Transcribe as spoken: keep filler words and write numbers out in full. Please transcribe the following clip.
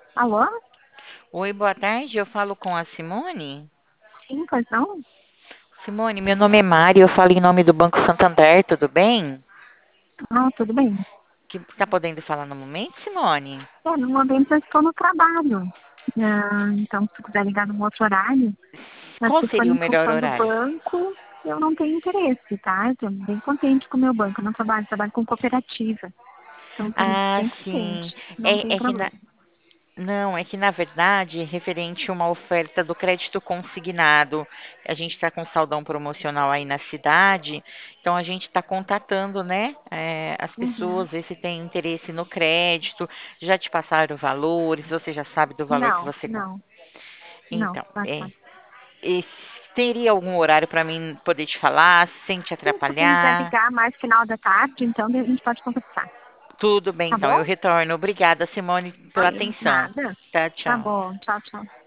Alô? Oi, boa tarde. Eu falo com a Simone. Sim, pois não? Simone, meu nome é Mari. Eu falo em nome do Banco Santander. Tudo bem? Ah, tudo bem. Que está podendo falar no momento, Simone? É, no momento eu estou no trabalho. Ah, então, se quiser ligar num outro horário, mas Qual se for seria o em melhor função do horário? banco, eu não tenho interesse, tá? Eu estou bem contente com o meu banco. Eu não trabalho, trabalho com cooperativa. Então, estou Ah, bem sim. contente. Não tem É, é que problema. na, não, é que na verdade, referente a uma oferta do crédito consignado, a gente está com saldão promocional aí na cidade, então a gente está contatando, né, eh, as Uhum. pessoas, ver se tem interesse no crédito, já te passaram valores, você já sabe do valor que Não, você. con- não, não. Então, é, Basta. e teria algum horário para mim poder te falar, sem te Se você quiser atrapalhar? ligar mais final da tarde, então a gente pode conversar. Tudo bem, Tá então, eu bom? retorno. Obrigada, Simone, pela Ok, atenção. nada. Tá, Tá tchau. bom. Tchau, tchau.